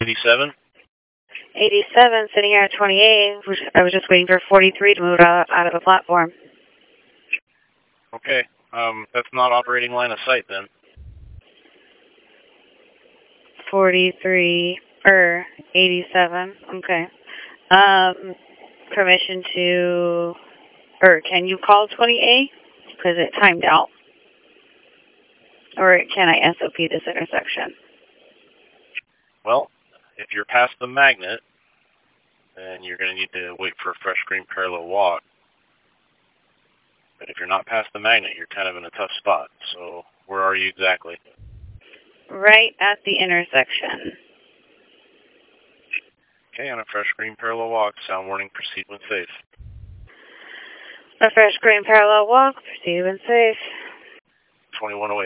87? 87, sitting here at 28. I was just waiting for 43 to move out of the platform. Okay. That's not operating line of sight then. 43, 87. Okay. Permission to, can you call 28? Because it timed out. Or can I SOP this intersection? Well, if you're past the magnet, then you're going to need to wait for a fresh green parallel walk. But if you're not past the magnet, you're kind of in a tough spot. So where are you exactly? Right at the intersection. Okay, on a fresh green parallel walk, sound warning, proceed when safe. A fresh green parallel walk, proceed when safe. 2108.